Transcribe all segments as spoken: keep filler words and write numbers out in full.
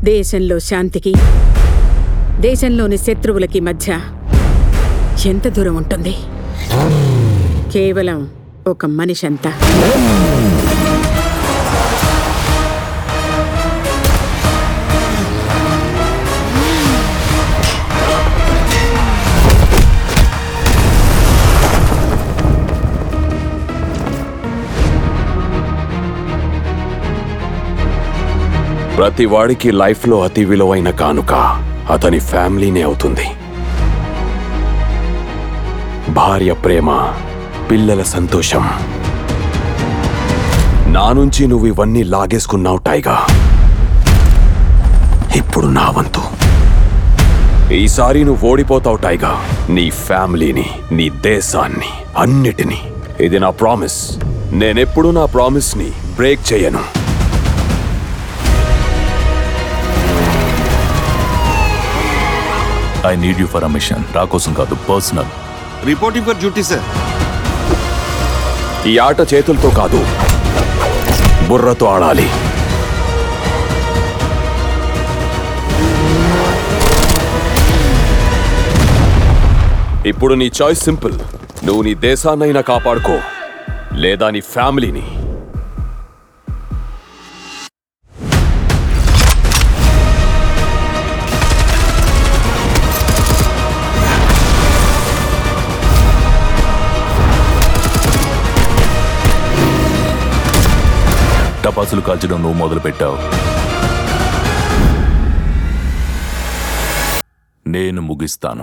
దేశంలో శాంతికి దేశంలోని శత్రువులకి మధ్య ఎంత దూరం ఉంటుంది? కేవలం ఒక మనిషి అంతా. ప్రతి వాడికి లైఫ్లో అతి విలువైన కానుక అతని ఫ్యామిలీనే అవుతుంది. భార్య ప్రేమ, పిల్లల సంతోషం. నా నుంచి నువ్వు ఇవన్నీ లాగేసుకున్నావు టైగర్. ఇప్పుడు నా వంతు. ఈసారి నువ్వు ఓడిపోతావు టైగర్. నీ ఫ్యామిలీని, నీ దేశాన్ని, అన్నిటినీ. ఇది నా ప్రామిస్. నేనెప్పుడు నా ప్రామిస్ ని బ్రేక్ చేయను. I need you for a mission. రా కోసం కాదు, personal. Reporting for duty sir. ఈ ఆట చేతులతో కాదు, బుర్రతో ఆడాలి. ఇప్పుడు నీ చాయిస్ సింపుల్. నువ్వు నీ దేశాన్నైనా కాపాడుకో, లేదా నీ ఫ్యామిలీని. టపాసులు కాల్చడం నువ్వు మొదలు పెట్టావు, నేను ముగిస్తాను.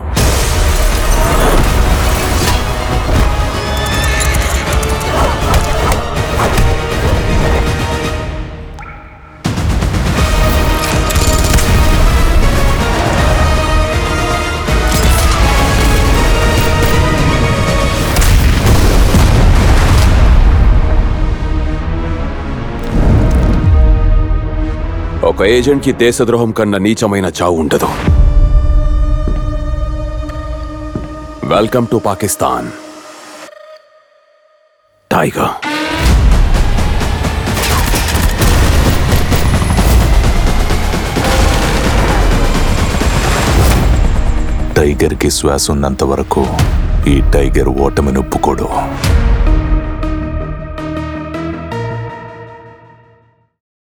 ఒక ఏజెంట్కి దేశద్రోహం కన్నా నీచమైన చావు ఉండదు. Welcome to Pakistan tiger. టైగర్కి శ్వాస ఉన్నంత వరకు ఈ టైగర్ ఓటమిని ఒప్పుకోడు.